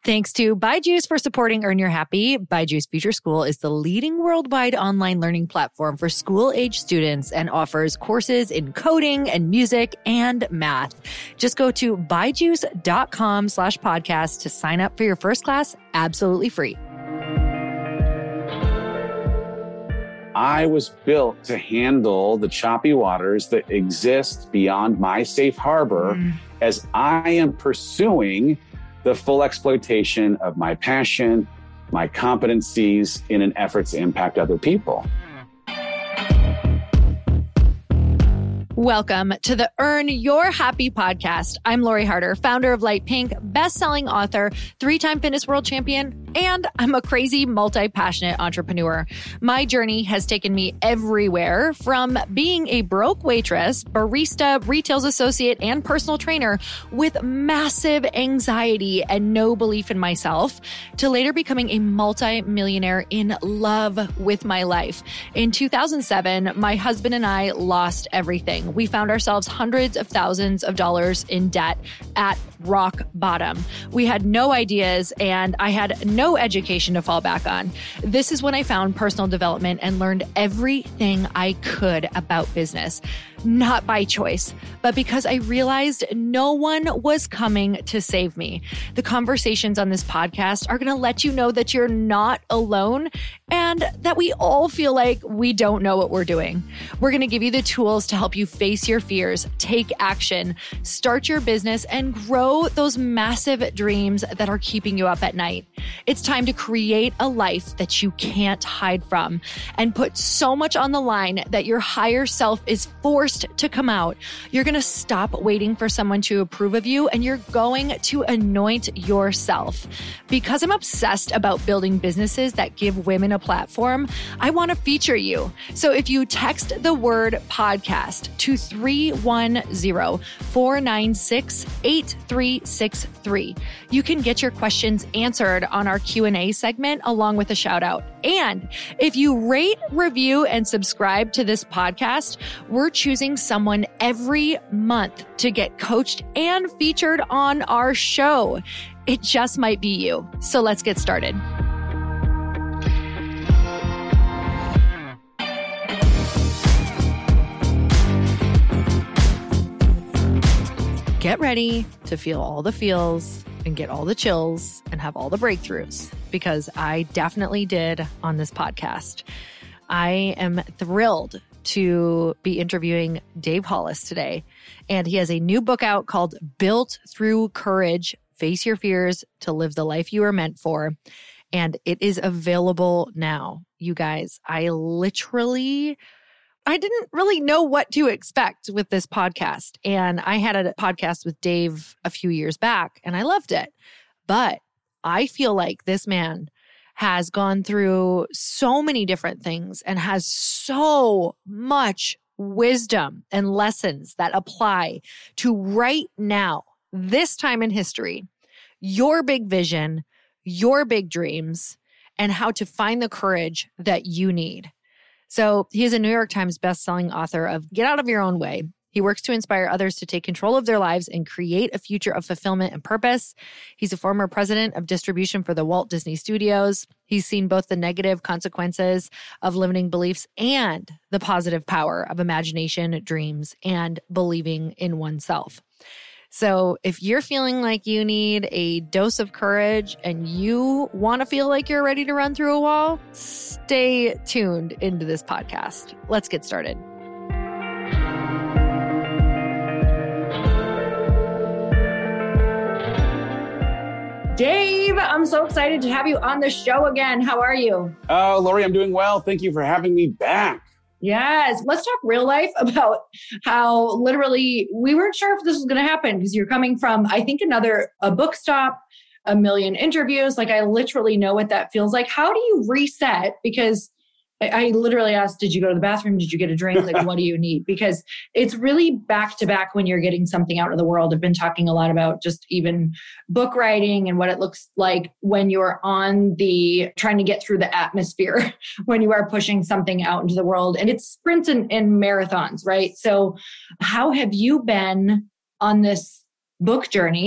Thanks to Byju's for supporting Earn Your Happy. Byju's Future School is the leading worldwide online learning platform for school-age students and offers courses in coding and music and math. Just go to byjus.com/podcast to sign up for your first class absolutely free. I was built to handle the choppy waters that exist beyond my safe harbor as I am pursuing the full exploitation of my passion, my competencies in an effort to impact other people. Welcome to the Earn Your Happy podcast. I'm Lori Harder, founder of Light Pink, best-selling author, 3-time fitness world champion, and I'm a crazy, multi-passionate entrepreneur. My journey has taken me everywhere, from being a broke waitress, barista, retail associate, and personal trainer with massive anxiety and no belief in myself, to later becoming a multi-millionaire in love with my life. In 2007, my husband and I lost everything. We found ourselves hundreds of thousands of dollars in debt at rock bottom. We had no ideas and I had no education to fall back on. This is when I found personal development and learned everything I could about business. Not by choice, but because I realized no one was coming to save me. The conversations on this podcast are going to let you know that you're not alone and that we all feel like we don't know what we're doing. We're going to give you the tools to help you face your fears, take action, start your business, and grow those massive dreams that are keeping you up at night. It's time to create a life that you can't hide from and put so much on the line that your higher self is forced to come out. You're going to stop waiting for someone to approve of you and you're going to anoint yourself. Because I'm obsessed about building businesses that give women a platform, I want to feature you. So if you text the word podcast to 310-496-8363, you can get your questions answered on our Q&A segment along with a shout out. And if you rate, review, and subscribe to this podcast, we're choosing someone every month to get coached and featured on our show. It just might be you. So let's get started. Get ready to feel all the feels and get all the chills and have all the breakthroughs, because I definitely did on this podcast. I am thrilled to be interviewing Dave Hollis today, and he has a new book out called Built Through Courage, Face Your Fears to Live the Life You Are Meant For. And it is available now. You guys, I didn't really know what to expect with this podcast. And I had a podcast with Dave a few years back and I loved it. But I feel like this man has gone through so many different things and has so much wisdom and lessons that apply to right now, this time in history, your big vision, your big dreams, and how to find the courage that you need. So he is a New York Times bestselling author of Get Out of Your Own Way. He works to inspire others to take control of their lives and create a future of fulfillment and purpose. He's a former president of distribution for the Walt Disney Studios. He's seen both the negative consequences of limiting beliefs and the positive power of imagination, dreams, and believing in oneself. So if you're feeling like you need a dose of courage and you want to feel like you're ready to run through a wall, stay tuned into this podcast. Let's get started. Dave, I'm so excited to have you on the show again. How are you? Oh, Lori, I'm doing well. Thank you for having me back. Yes. Let's talk real life about how literally we weren't sure if this was going to happen because you're coming from, I think, a book stop, a million interviews. Like I literally know what that feels like. How do you reset? Because I literally asked, did you go to the bathroom? Did you get a drink? Like, what do you need? Because it's really back to back when you're getting something out in the world. I've been talking a lot about just even book writing and what it looks like when you're trying to get through the atmosphere, when you are pushing something out into the world. And it's sprints and marathons, right? So how have you been on this book journey?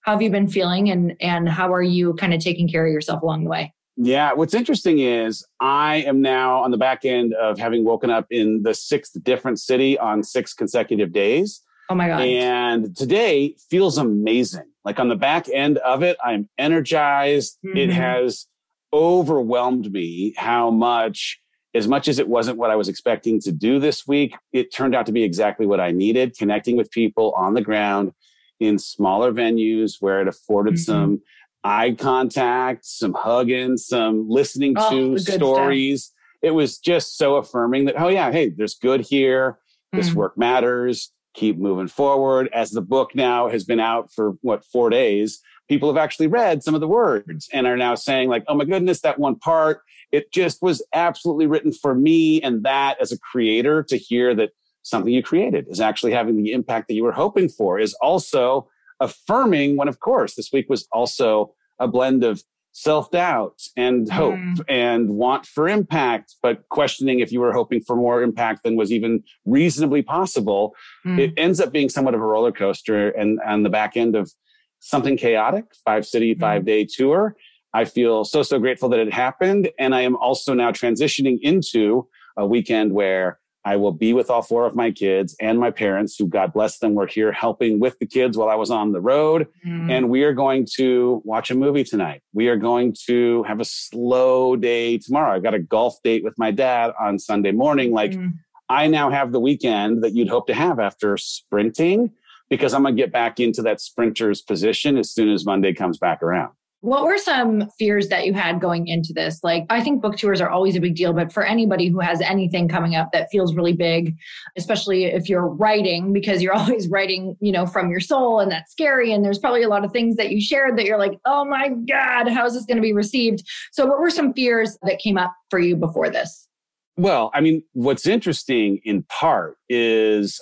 How have you been feeling and how are you kind of taking care of yourself along the way? Yeah. What's interesting is I am now on the back end of having woken up in the 6th different city on 6 consecutive days. Oh my God. And today feels amazing. Like on the back end of it, I'm energized. Mm-hmm. It has overwhelmed me how much as it wasn't what I was expecting to do this week, it turned out to be exactly what I needed, connecting with people on the ground in smaller venues where it afforded some eye contact, some hugging, some listening to stories. Stuff. It was just so affirming that, oh yeah, hey, there's good here. This work matters. Keep moving forward. As the book now has been out for 4 days, people have actually read some of the words and are now saying like, oh my goodness, that one part, it just was absolutely written for me. And that as a creator, to hear that something you created is actually having the impact that you were hoping for is also affirming when, of course, this week was also a blend of self-doubt and hope and want for impact, but questioning if you were hoping for more impact than was even reasonably possible. It ends up being somewhat of a roller coaster. And on the back end of something chaotic, 5-city, 5-day tour, I feel so grateful that it happened. And I am also now transitioning into a weekend where I will be with all 4 of my kids and my parents, who, God bless them, were here helping with the kids while I was on the road. And we are going to watch a movie tonight. We are going to have a slow day tomorrow. I've got a golf date with my dad on Sunday morning. Like I now have the weekend that you'd hope to have after sprinting, because I'm going to get back into that sprinter's position as soon as Monday comes back around. What were some fears that you had going into this? Like, I think book tours are always a big deal, but for anybody who has anything coming up that feels really big, especially if you're writing, because you're always writing, from your soul, and that's scary. And there's probably a lot of things that you shared that you're like, oh my God, how is this going to be received? So what were some fears that came up for you before this? Well, I mean, what's interesting in part is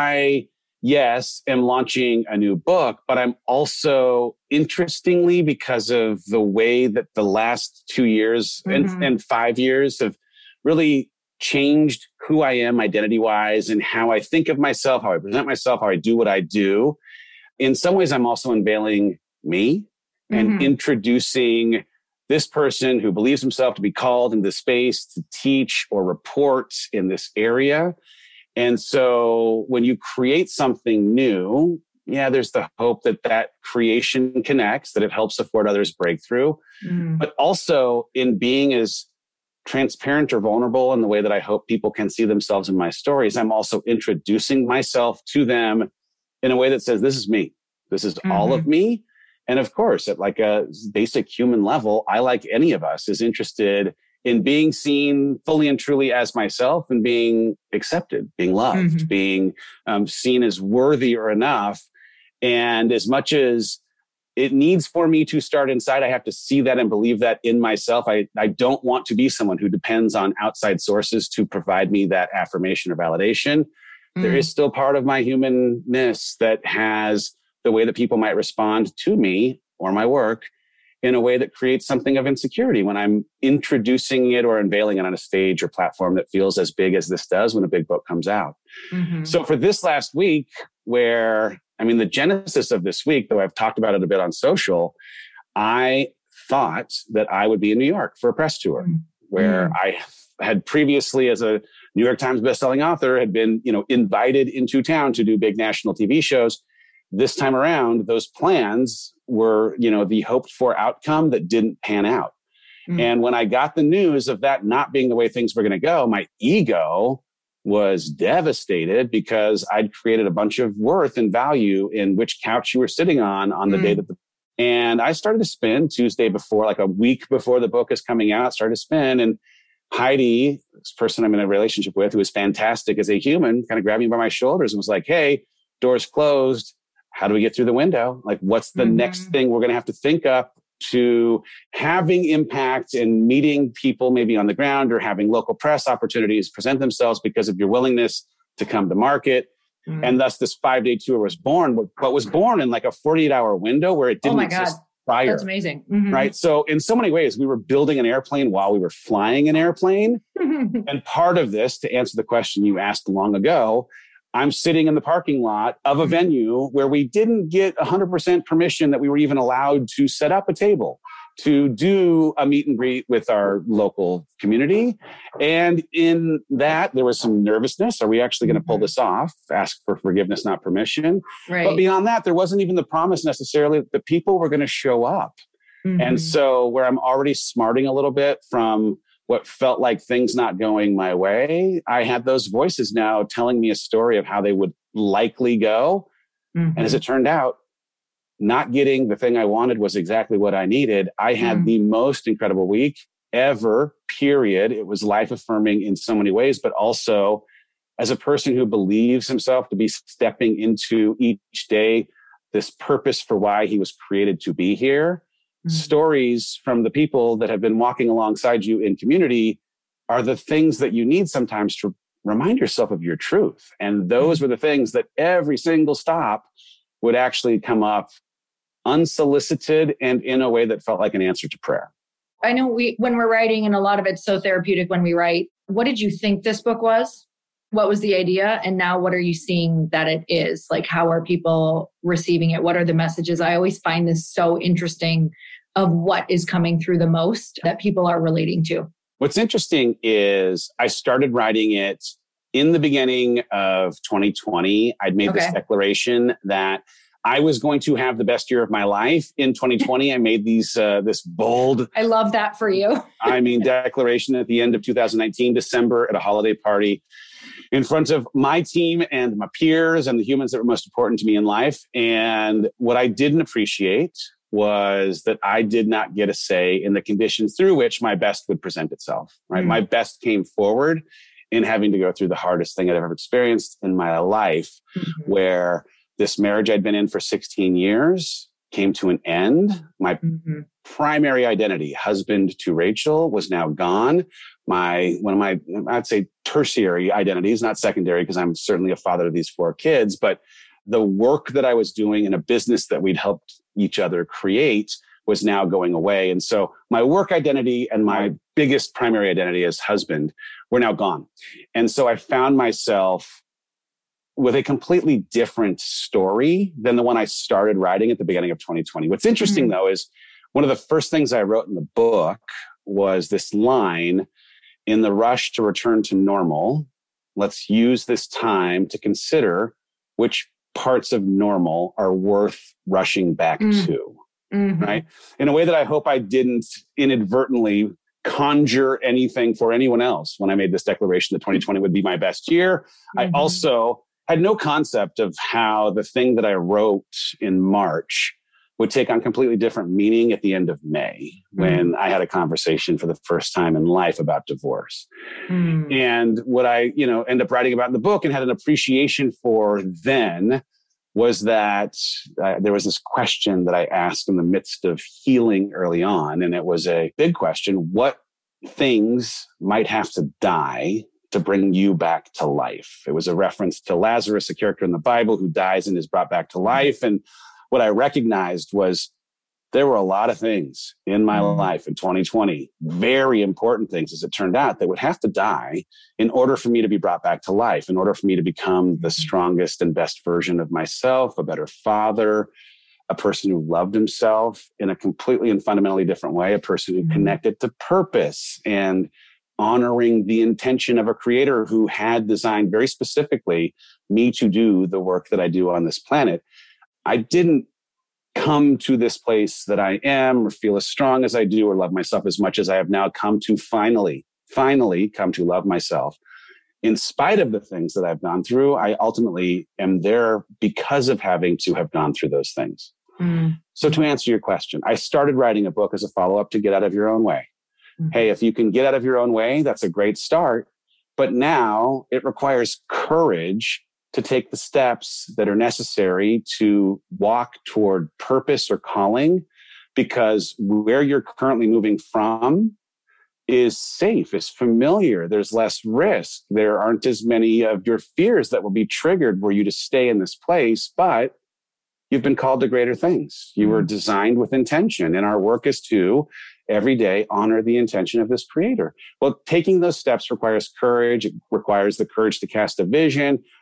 yes, am launching a new book, but I'm also, interestingly, because of the way that the last 2 years and 5 years have really changed who I am identity-wise and how I think of myself, how I present myself, how I do what I do. In some ways, I'm also unveiling me and introducing this person who believes himself to be called into space to teach or report in this area. And so when you create something new, there's the hope that creation connects, that it helps afford others breakthrough. But also in being as transparent or vulnerable in the way that I hope people can see themselves in my stories, I'm also introducing myself to them in a way that says, this is me. This is all of me. And of course, at like a basic human level, I, like any of us, is interested in being seen fully and truly as myself and being accepted, being loved, being seen as worthy or enough. And as much as it needs for me to start inside, I have to see that and believe that in myself. I don't want to be someone who depends on outside sources to provide me that affirmation or validation. There is still part of my humanness that has the way that people might respond to me or my work in a way that creates something of insecurity when I'm introducing it or unveiling it on a stage or platform that feels as big as this does when a big book comes out. So for this last week, the genesis of this week, though I've talked about it a bit on social, I thought that I would be in New York for a press tour, where I had previously, as a New York Times bestselling author, had been, invited into town to do big national TV shows. This time around, those plans were, the hoped for outcome that didn't pan out. And when I got the news of that not being the way things were going to go, my ego was devastated, because I'd created a bunch of worth and value in which couch you were sitting on the day that and I started to spin Tuesday before, like a week before the book is coming out, started to spin. And Heidi, this person I'm in a relationship with, who is fantastic as a human, kind of grabbed me by my shoulders and was like, hey, door's closed. How do we get through the window? Like, what's the next thing we're going to have to think up to having impact and meeting people maybe on the ground or having local press opportunities present themselves because of your willingness to come to market? And thus this 5-day tour was born, but was born in like a 48-hour window where it didn't exist prior. That's amazing. Right? So in so many ways, we were building an airplane while we were flying an airplane. And part of this, to answer the question you asked long ago, I'm sitting in the parking lot of a venue where we didn't get 100% permission that we were even allowed to set up a table to do a meet and greet with our local community. And in that, there was some nervousness. Are we actually going to pull this off? Ask for forgiveness, not permission. Right. But beyond that, there wasn't even the promise necessarily that people were going to show up. And so where I'm already smarting a little bit from what felt like things not going my way, I had those voices now telling me a story of how they would likely go. And as it turned out, not getting the thing I wanted was exactly what I needed. I had the most incredible week ever, period. It was life affirming in so many ways, but also as a person who believes himself to be stepping into each day this purpose for why he was created to be here. Stories from the people that have been walking alongside you in community are the things that you need sometimes to remind yourself of your truth. And those were the things that every single stop would actually come up unsolicited and in a way that felt like an answer to prayer. I know when we're writing, and a lot of it's so therapeutic when we write, what did you think this book was? What was the idea? And now what are you seeing that it is? Like, how are people receiving it? What are the messages? I always find this so interesting of what is coming through the most that people are relating to. What's interesting is I started writing it in the beginning of 2020. I'd made this declaration that I was going to have the best year of my life in 2020. I made this bold, I love that for you. declaration at the end of 2019, December, at a holiday party in front of my team and my peers and the humans that were most important to me in life. And what I didn't appreciate was that I did not get a say in the conditions through which my best would present itself, right? My best came forward in having to go through the hardest thing I'd ever experienced in my life, where this marriage I'd been in for 16 years came to an end. My primary identity, husband to Rachel, was now gone. One of my, I'd say, tertiary identities, not secondary, because I'm certainly a father of these 4 kids, but the work that I was doing in a business that we'd helped each other create was now going away. And so my work identity and my biggest primary identity as husband were now gone. And so I found myself with a completely different story than the one I started writing at the beginning of 2020. What's interesting, though, is one of the first things I wrote in the book was this line: in the rush to return to normal, let's use this time to consider which parts of normal are worth rushing back to, right? In a way that I hope I didn't inadvertently conjure anything for anyone else when I made this declaration that 2020 would be my best year. I also had no concept of how the thing that I wrote in March would take on completely different meaning at the end of May, when I had a conversation for the first time in life about divorce. And what I, end up writing about in the book and had an appreciation for then was that there was this question that I asked in the midst of healing early on. And it was a big question: what things might have to die to bring you back to life? It was a reference to Lazarus, a character in the Bible who dies and is brought back to life. And what I recognized was there were a lot of things in my life in 2020, very important things, as it turned out, that would have to die in order for me to be brought back to life, in order for me to become the strongest and best version of myself, a better father, a person who loved himself in a completely and fundamentally different way, a person who connected to purpose and honoring the intention of a creator who had designed very specifically me to do the work that I do on this planet. I didn't come to this place that I am or feel as strong as I do or love myself as much as I have now come to finally come to love myself. In spite of the things that I've gone through, I ultimately am there because of having to have gone through those things. So to answer your question, I started writing a book as a follow-up to Get Out of Your Own Way. Hey, if you can get out of your own way, that's a great start. But now it requires courage to take the steps that are necessary to walk toward purpose or calling, because where you're currently moving from is safe, is familiar. There's less risk. There aren't as many of your fears that will be triggered were you to stay in this place, but you've been called to greater things. You were designed with intention, and our work is to every day honor the intention of this creator. Well, taking those steps requires courage. It requires the courage to cast a vision,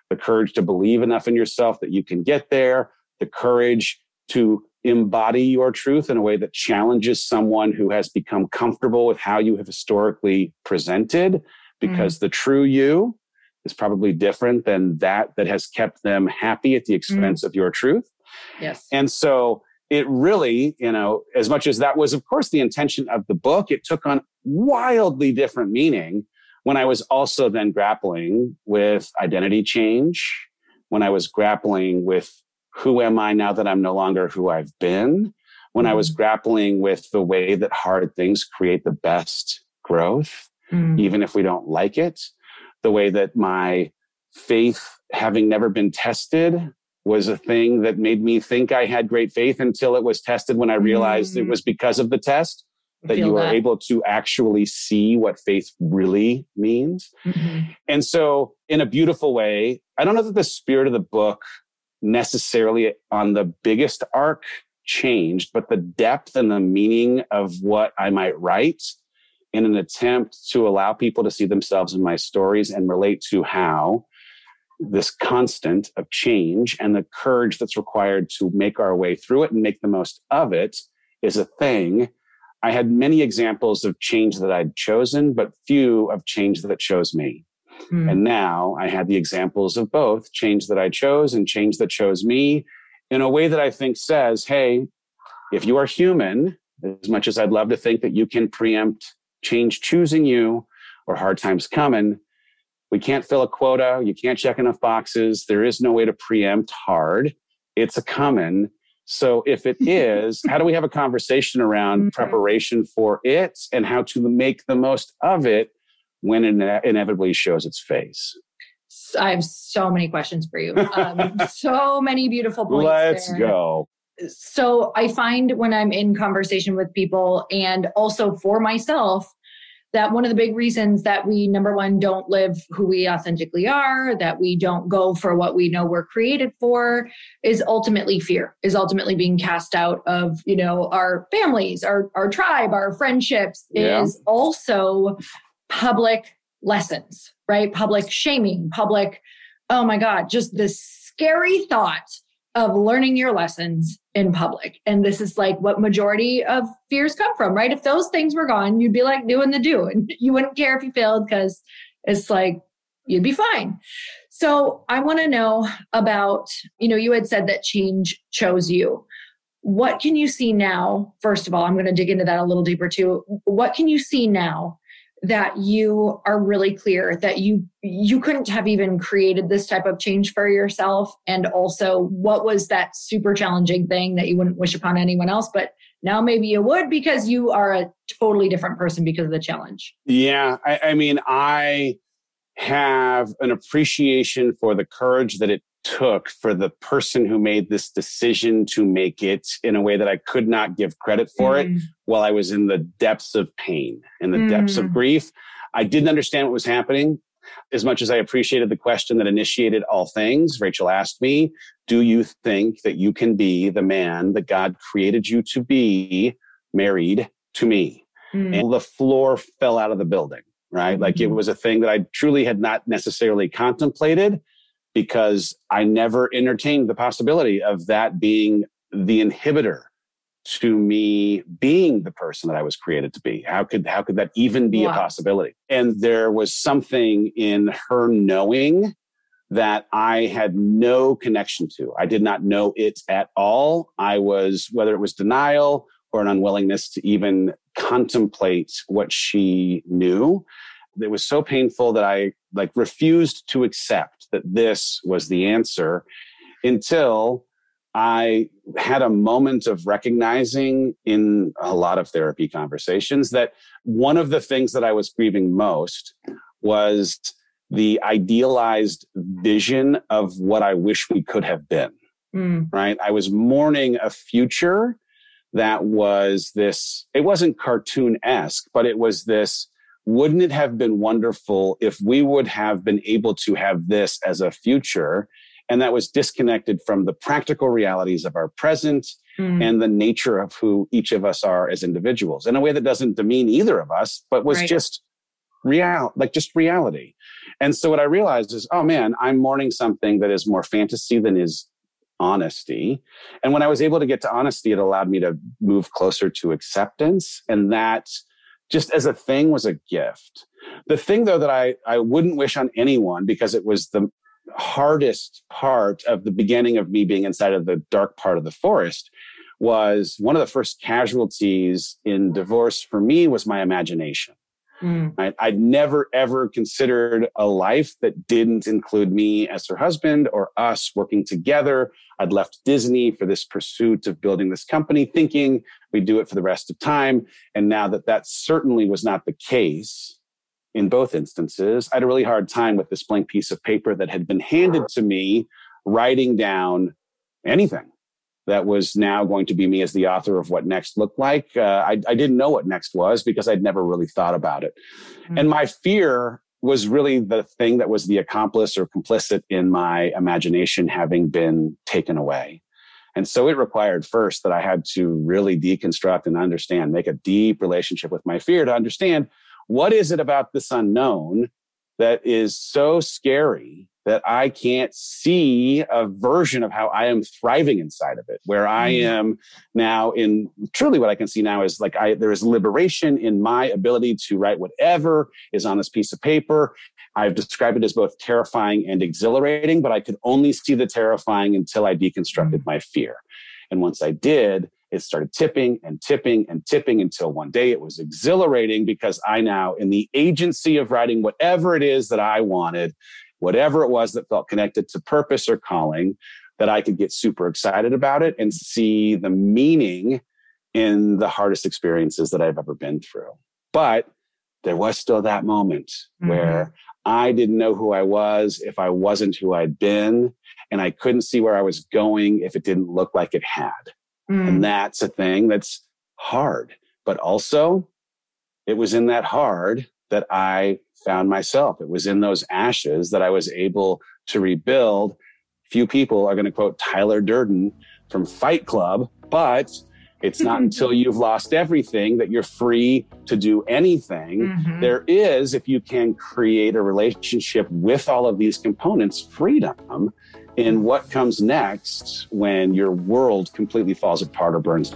the courage to believe enough in yourself that you can get there, the courage to embody your truth in a way that challenges someone who has become comfortable with how you have historically presented, because the true you is probably different than that has kept them happy at the expense of your truth. Yes. And so it really, as much as that was, of course, the intention of the book, it took on wildly different meaning when I was also then grappling with identity change, when I was grappling with who am I now that I'm no longer who I've been, when I was grappling with the way that hard things create the best growth, even if we don't like it, the way that my faith, having never been tested, was a thing that made me think I had great faith until it was tested, when I realized it was because of the test that you are able to actually see what faith really means. And so in a beautiful way, I don't know that the spirit of the book necessarily on the biggest arc changed, but the depth and the meaning of what I might write in an attempt to allow people to see themselves in my stories and relate to how this constant of change and the courage that's required to make our way through it and make the most of it is a thing. I had many examples of change that I'd chosen, but few of change that chose me. And now I had the examples of both change that I chose and change that chose me, in a way that I think says, hey, if you are human, as much as I'd love to think that you can preempt change choosing you or hard times coming, we can't fill a quota. You can't check enough boxes. There is no way to preempt hard. It's a coming. So if it is, how do we have a conversation around preparation for it and how to make the most of it when it inevitably shows its face? I have so many questions for you. So many beautiful points. Let's go. So I find when I'm in conversation with people, and also for myself, that one of the big reasons that we, number one, don't live who we authentically are, that we don't go for what we know we're created for, is ultimately fear, is ultimately being cast out of, our families, our tribe, our friendships, is also public lessons, right? Public shaming, public, oh my God, just this scary thought of learning your lessons in public. And this is like what majority of fears come from, right? If those things were gone, you'd be like doing the do, and you wouldn't care if you failed because it's like, you'd be fine. So I want to know about, you had said that change chose you. What can you see now? First of all, I'm going to dig into that a little deeper too. What can you see now that you are really clear that you couldn't have even created this type of change for yourself? And also, what was that super challenging thing that you wouldn't wish upon anyone else, but now maybe you would because you are a totally different person because of the challenge? Yeah. I have an appreciation for the courage that it took for the person who made this decision to make it in a way that I could not give credit for it while I was in the depths of pain, in the depths of grief. I didn't understand what was happening. As much as I appreciated the question that initiated all things, Rachel asked me, do you think that you can be the man that God created you to be, married to me? And the floor fell out of the building, right? Like it was a thing that I truly had not necessarily contemplated, because I never entertained the possibility of that being the inhibitor to me being the person that I was created to be. How could that even be a possibility? And there was something in her knowing that I had no connection to. I did not know it at all. I was, whether it was denial or an unwillingness to even contemplate what she knew, it was so painful that I refused to accept that this was the answer until I had a moment of recognizing in a lot of therapy conversations that one of the things that I was grieving most was the idealized vision of what I wish we could have been, right? I was mourning a future that was this, it wasn't cartoon-esque, but it was this, wouldn't it have been wonderful if we would have been able to have this as a future? And that was disconnected from the practical realities of our present and the nature of who each of us are as individuals in a way that doesn't demean either of us, but was just reality. And so what I realized is, oh man, I'm mourning something that is more fantasy than is honesty. And when I was able to get to honesty, it allowed me to move closer to acceptance. And that just as a thing was a gift. The thing though that I wouldn't wish on anyone, because it was the hardest part of the beginning of me being inside of the dark part of the forest, was one of the first casualties in divorce for me was my imagination. Right? I'd never, ever considered a life that didn't include me as her husband or us working together. I'd left Disney for this pursuit of building this company, thinking we'd do it for the rest of time. And now that certainly was not the case in both instances, I had a really hard time with this blank piece of paper that had been handed to me, writing down anything that was now going to be me as the author of what next looked like. I didn't know what next was because I'd never really thought about it. And my fear was really the thing that was the accomplice or complicit in my imagination having been taken away. And so it required first that I had to really deconstruct and understand, make a deep relationship with my fear to understand what is it about this unknown that is so scary that I can't see a version of how I am thriving inside of it, where I am now in truly what I can see now is like there is liberation in my ability to write whatever is on this piece of paper. I've described it as both terrifying and exhilarating, but I could only see the terrifying until I deconstructed my fear. And once I did, it started tipping and tipping and tipping until one day it was exhilarating because I now, in the agency of writing whatever it is that I wanted, whatever it was that felt connected to purpose or calling, that I could get super excited about it and see the meaning in the hardest experiences that I've ever been through. But there was still that moment where I didn't know who I was if I wasn't who I'd been, and I couldn't see where I was going if it didn't look like it had. And that's a thing that's hard. But also, it was in that hard that I found myself. It was in those ashes that I was able to rebuild. Few people are going to quote Tyler Durden from Fight Club, but it's not until you've lost everything that you're free to do anything. There is, if you can create a relationship with all of these components, freedom in what comes next when your world completely falls apart or burns.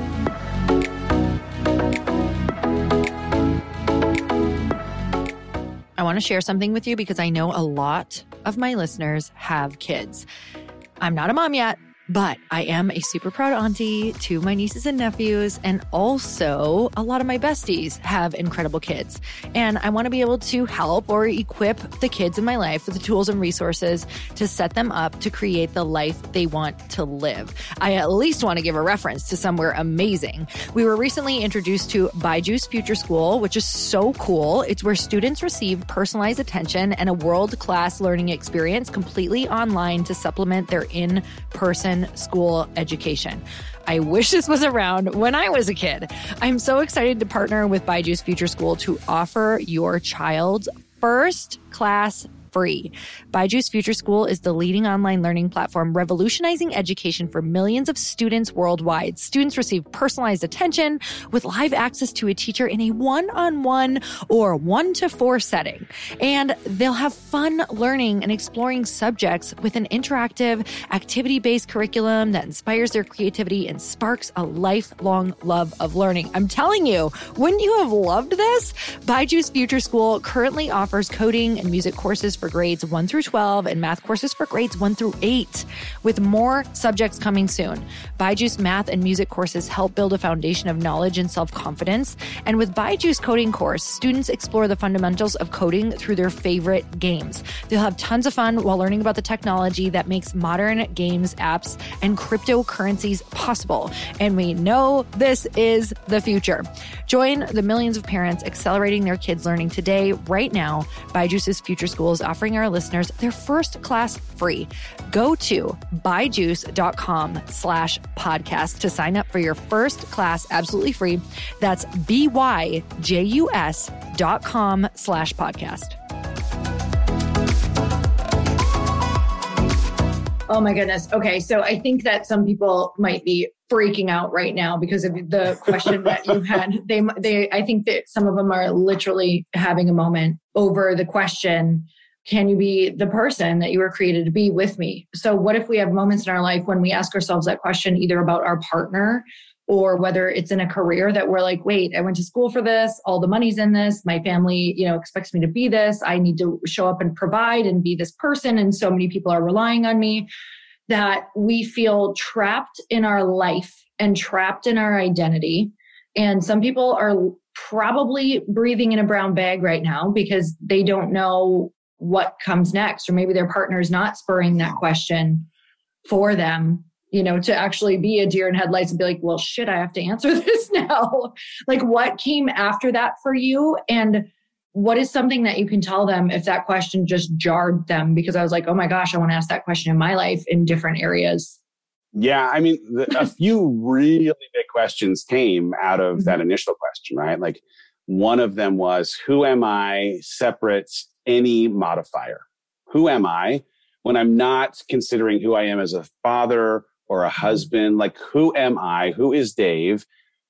I want to share something with you because I know a lot of my listeners have kids. I'm not a mom yet, but I am a super proud auntie to my nieces and nephews. And also a lot of my besties have incredible kids. And I want to be able to help or equip the kids in my life with the tools and resources to set them up to create the life they want to live. I at least want to give a reference to somewhere amazing. We were recently introduced to BYJU'S Future School, which is so cool. It's where students receive personalized attention and a world-class learning experience completely online to supplement their in-person school education. I wish this was around when I was a kid. I'm so excited to partner with BYJU'S Future School to offer your child's first class free. BYJU'S Future School is the leading online learning platform revolutionizing education for millions of students worldwide. Students receive personalized attention with live access to a teacher in a one-on-one or 1-to-4 setting. And they'll have fun learning and exploring subjects with an interactive, activity-based curriculum that inspires their creativity and sparks a lifelong love of learning. I'm telling you, wouldn't you have loved this? BYJU'S Future School currently offers coding and music courses for grades 1 through 12 and math courses for grades 1 through 8, with more subjects coming soon. BYJU'S math and music courses help build a foundation of knowledge and self-confidence. And with BYJU'S coding course, students explore the fundamentals of coding through their favorite games. They'll have tons of fun while learning about the technology that makes modern games, apps, and cryptocurrencies possible. And we know this is the future. Join the millions of parents accelerating their kids' learning today. Right now, BYJU'S Future School is offering our listeners their first class free. Go to byjus.com/podcast to sign up for your first class absolutely free. That's byjus.com/podcast. Oh my goodness. Okay. So I think that some people might be freaking out right now because of the question that you had. I think that some of them are literally having a moment over the question can you be the person that you were created to be with me? So what if we have moments in our life when we ask ourselves that question, either about our partner or whether it's in a career that we're like, wait, I went to school for this, all the money's in this, my family, expects me to be this, I need to show up and provide and be this person, and so many people are relying on me, that we feel trapped in our life and trapped in our identity. And some people are probably breathing in a brown bag right now because they don't know what comes next, or maybe their partner is not spurring that question for them, to actually be a deer in headlights and be like, well, shit, I have to answer this now. Like, what came after that for you? And what is something that you can tell them if that question just jarred them? Because I was like, oh my gosh, I want to ask that question in my life in different areas. Yeah. I mean, a few really big questions came out of that initial question, right? Like, one of them was, who am I separate any modifier? Who am I when I'm not considering who I am as a father or a husband? Like, who am I? Who is Dave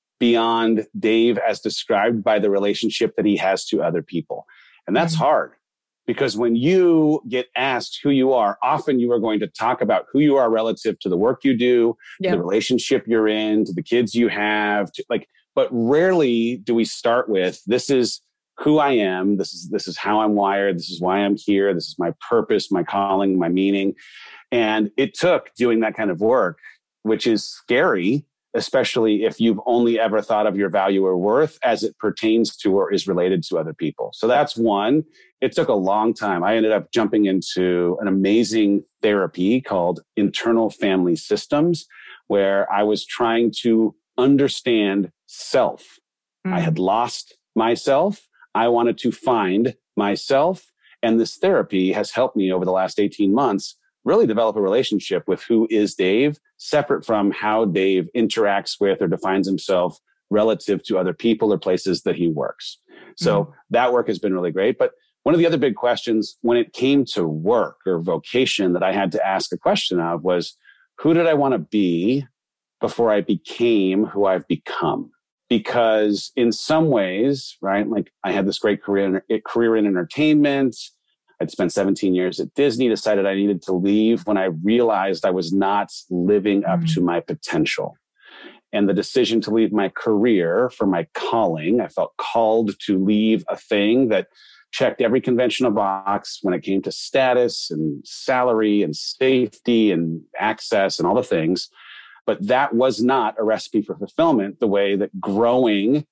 beyond Dave as described by the relationship that he has to other people? And that's hard, because when you get asked who you are, often you are going to talk about who you are relative to the work you do, to the relationship you're in, to the kids you have, but rarely do we start with, this is who I am. This is how I'm wired. This is why I'm here. This is my purpose, my calling, my meaning. And it took doing that kind of work, which is scary, especially if you've only ever thought of your value or worth as it pertains to or is related to other people. So that's one. It took a long time. I ended up jumping into an amazing therapy called internal family systems, where I was trying to understand self. I had lost myself. I wanted to find myself. And this therapy has helped me over the last 18 months really develop a relationship with who is Dave, separate from how Dave interacts with or defines himself relative to other people or places that he works. So that work has been really great. But one of the other big questions when it came to work or vocation that I had to ask a question of was, who did I want to be before I became who I've become? Because in some ways, right, like I had this great career in entertainment. I'd spent 17 years at Disney, decided I needed to leave when I realized I was not living up to my potential. And the decision to leave my career for my calling, I felt called to leave a thing that checked every conventional box when it came to status and salary and safety and access and all the things. But that was not a recipe for fulfillment the way that growing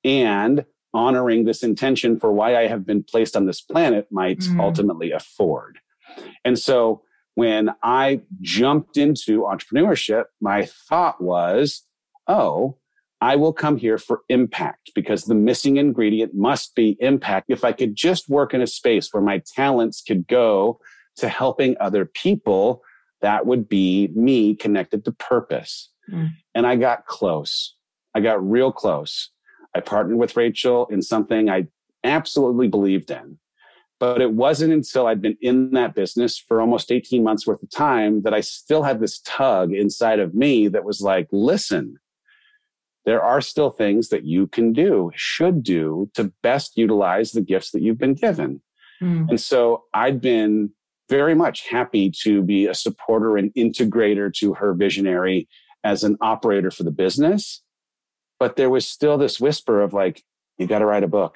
and honoring this intention for why I have been placed on this planet might ultimately afford. And so when I jumped into entrepreneurship, my thought was, oh, I will come here for impact, because the missing ingredient must be impact. If I could just work in a space where my talents could go to helping other people, that would be me connected to purpose. And I got close. I got real close. I partnered with Rachel in something I absolutely believed in. But it wasn't until I'd been in that business for almost 18 months worth of time that I still had this tug inside of me that was like, listen, there are still things that you can do, should do, to best utilize the gifts that you've been given. And so I'd been very much happy to be a supporter and integrator to her visionary as an operator for the business. But there was still this whisper of like, you got to write a book.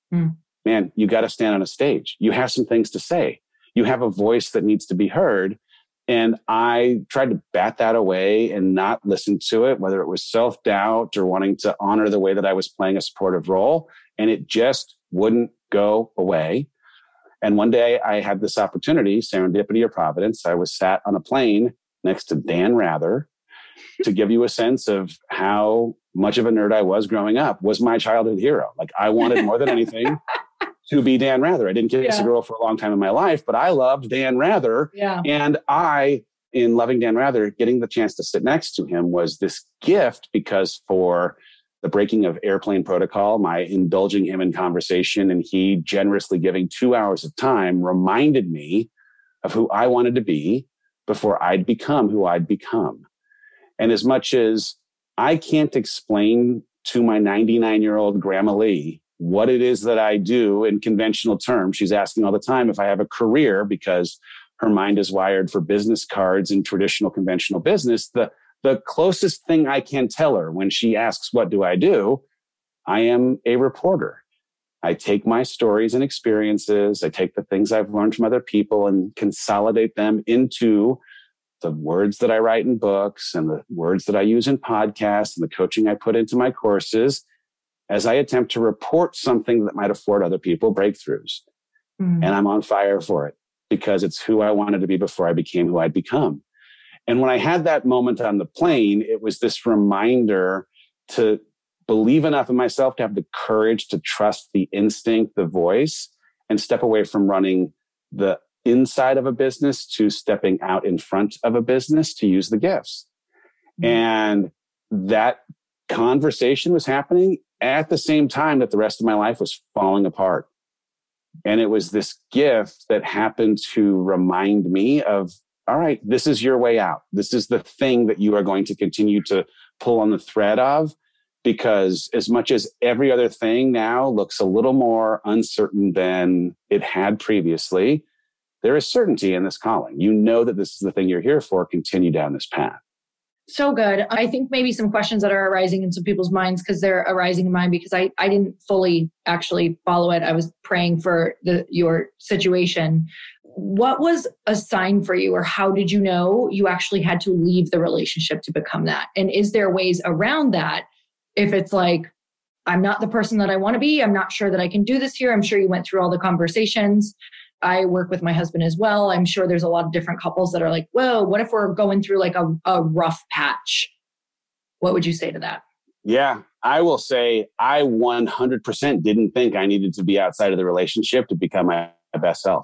Man, you got to stand on a stage. You have some things to say. You have a voice that needs to be heard. And I tried to bat that away and not listen to it, whether it was self-doubt or wanting to honor the way that I was playing a supportive role. And it just wouldn't go away. And one day I had this opportunity, serendipity or providence. I was sat on a plane next to Dan Rather. To give you a sense of how much of a nerd I was growing up, was my childhood hero. Like, I wanted more than anything to be Dan Rather. I didn't kiss a girl for a long time in my life, but I loved Dan Rather. And I, in loving Dan Rather, getting the chance to sit next to him was this gift, because for the breaking of airplane protocol, my indulging him in conversation and he generously giving 2 hours of time reminded me of who I wanted to be before I'd become who I'd become. And as much as I can't explain to my 99-year-old Grandma Lee what it is that I do in conventional terms. She's asking all the time if I have a career, because her mind is wired for business cards in traditional conventional business. The closest thing I can tell her when she asks, what do? I am a reporter. I take my stories and experiences. I take the things I've learned from other people and consolidate them into the words that I write in books and the words that I use in podcasts and the coaching I put into my courses as I attempt to report something that might afford other people breakthroughs. And I'm on fire for it because it's who I wanted to be before I became who I'd become. And when I had that moment on the plane, it was this reminder to believe enough in myself to have the courage to trust the instinct, the voice, and step away from running the inside of a business to stepping out in front of a business to use the gifts. And that conversation was happening at the same time that the rest of my life was falling apart. And it was this gift that happened to remind me of, all right, this is your way out. This is the thing that you are going to continue to pull on the thread of, because as much as every other thing now looks a little more uncertain than it had previously, there is certainty in this calling. You know that this is the thing you're here for. Continue down this path. So good. I think maybe some questions that are arising in some people's minds, because they're arising in mine, because I didn't fully actually follow it. I was praying for your situation. What was a sign for you, or how did you know you actually had to leave the relationship to become that? And is there ways around that? If it's like, I'm not the person that I want to be, I'm not sure that I can do this here. I'm sure you went through all the conversations. I work with my husband as well. I'm sure there's a lot of different couples that are like, whoa, what if we're going through like a rough patch? What would you say to that? Yeah, I will say I 100% didn't think I needed to be outside of the relationship to become my best self.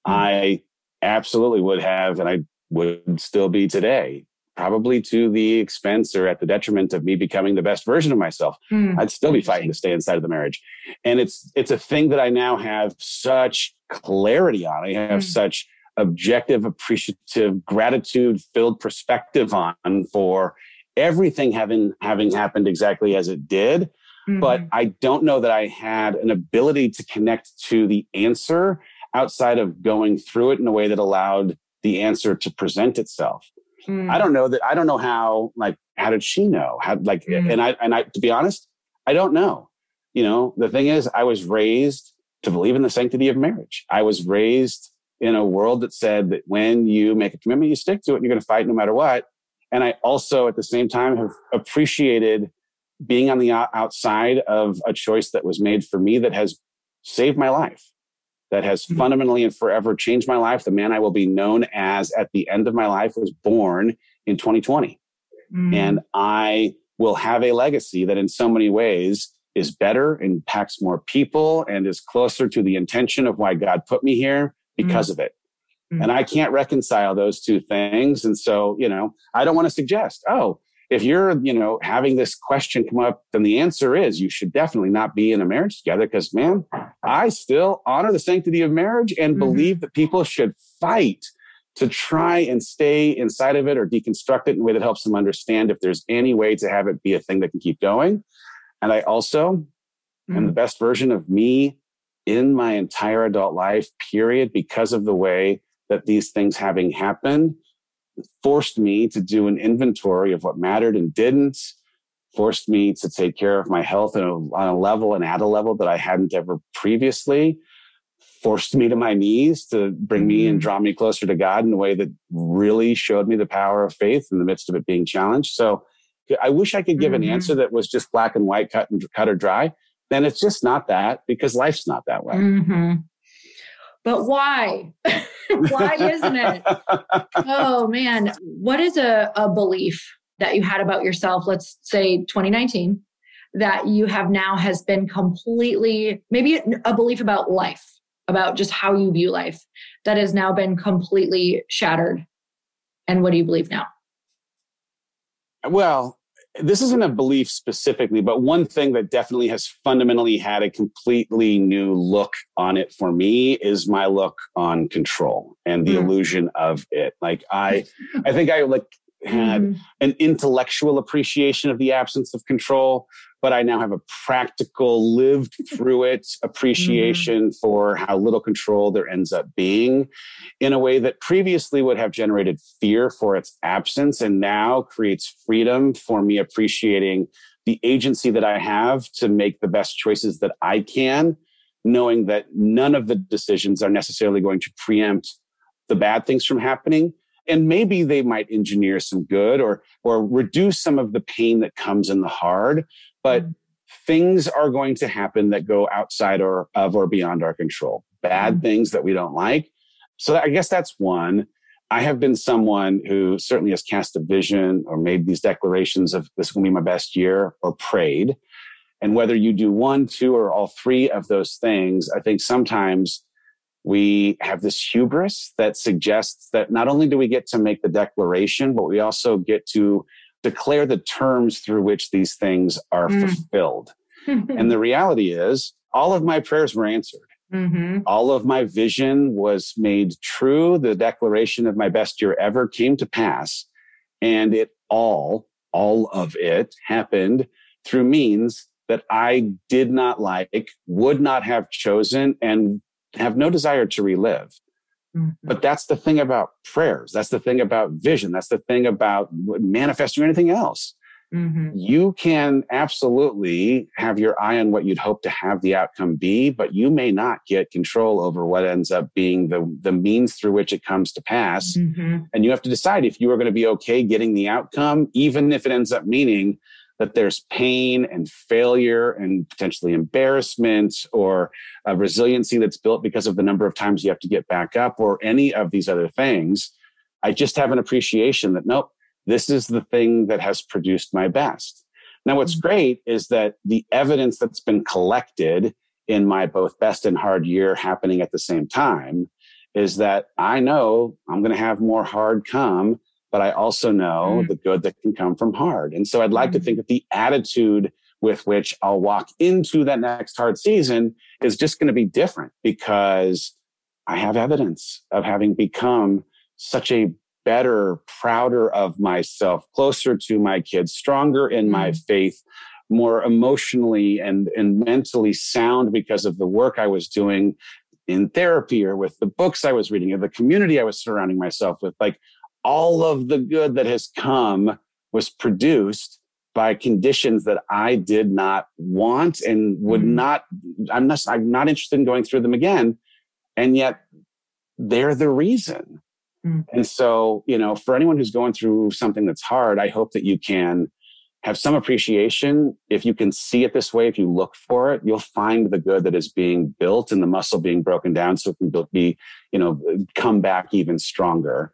I absolutely would have, and I would still be today, probably to the expense or at the detriment of me becoming the best version of myself. I'd still be fighting to stay inside of the marriage. And it's a thing that I now have such clarity on. I have such objective, appreciative, gratitude-filled perspective on for everything having happened exactly as it did. But I don't know that I had an ability to connect to the answer outside of going through it in a way that allowed the answer to present itself. I don't know how did she know? And I, to be honest, I don't know. You know, the thing is, I was raised to believe in the sanctity of marriage. I was raised in a world that said that when you make a commitment, you stick to it and you're going to fight no matter what. And I also, at the same time, have appreciated being on the outside of a choice that was made for me that has saved my life, that has fundamentally and forever changed my life. The man I will be known as at the end of my life was born in 2020. And I will have a legacy that in so many ways is better, impacts more people, and is closer to the intention of why God put me here because of it. And I can't reconcile those two things. And so, I don't want to suggest, if you're, having this question come up, then the answer is you should definitely not be in a marriage together, because, man, I still honor the sanctity of marriage and believe that people should fight to try and stay inside of it or deconstruct it in a way that helps them understand if there's any way to have it be a thing that can keep going. And I also am the best version of me in my entire adult life, period, because of the way that these things having happened forced me to do an inventory of what mattered and didn't, forced me to take care of my health on a level and at a level that I hadn't ever previously, forced me to my knees to bring me and draw me closer to God in a way that really showed me the power of faith in the midst of it being challenged. So I wish I could give an answer that was just black and white, cut or dry. Then it's just not that, because life's not that way. But why? Why isn't it? Oh, man. What is a belief that you had about yourself, let's say 2019, that you have now has been completely, maybe a belief about life, about just how you view life, that has now been completely shattered? And what do you believe now? Well, this isn't a belief specifically, but one thing that definitely has fundamentally had a completely new look on it for me is my look on control and the illusion of it. I think had an intellectual appreciation of the absence of control, but I now have a practical, lived through it appreciation for how little control there ends up being in a way that previously would have generated fear for its absence and now creates freedom for me appreciating the agency that I have to make the best choices that I can, knowing that none of the decisions are necessarily going to preempt the bad things from happening. And maybe they might engineer some good or reduce some of the pain that comes in the hard. But things are going to happen that go outside or beyond our control. Bad things that we don't like. So I guess that's one. I have been someone who certainly has cast a vision or made these declarations of this will be my best year or prayed. And whether you do one, two, or all three of those things, I think sometimes we have this hubris that suggests that not only do we get to make the declaration, but we also get to declare the terms through which these things are fulfilled. And the reality is, all of my prayers were answered. All of my vision was made true. The declaration of my best year ever came to pass. And it all of it happened through means that I did not like, would not have chosen, and have no desire to relive. But that's the thing about prayers. That's the thing about vision. That's the thing about manifesting or anything else. You can absolutely have your eye on what you'd hope to have the outcome be, but you may not get control over what ends up being the means through which it comes to pass. And you have to decide if you are going to be okay getting the outcome, even if it ends up meaning that there's pain and failure and potentially embarrassment or a resiliency that's built because of the number of times you have to get back up or any of these other things. I just have an appreciation that, nope, this is the thing that has produced my best. Now, what's great is that the evidence that's been collected in my both best and hard year happening at the same time is that I know I'm going to have more hard come, but I also know the good that can come from hard. And so I'd like to think that the attitude with which I'll walk into that next hard season is just going to be different because I have evidence of having become such a better, prouder of myself, closer to my kids, stronger in my faith, more emotionally and mentally sound because of the work I was doing in therapy or with the books I was reading or the community I was surrounding myself with. Like, all of the good that has come was produced by conditions that I did not want and would not, I'm not interested in going through them again. And yet they're the reason. And so, for anyone who's going through something that's hard, I hope that you can have some appreciation. If you can see it this way, if you look for it, you'll find the good that is being built and the muscle being broken down so it can be, come back even stronger.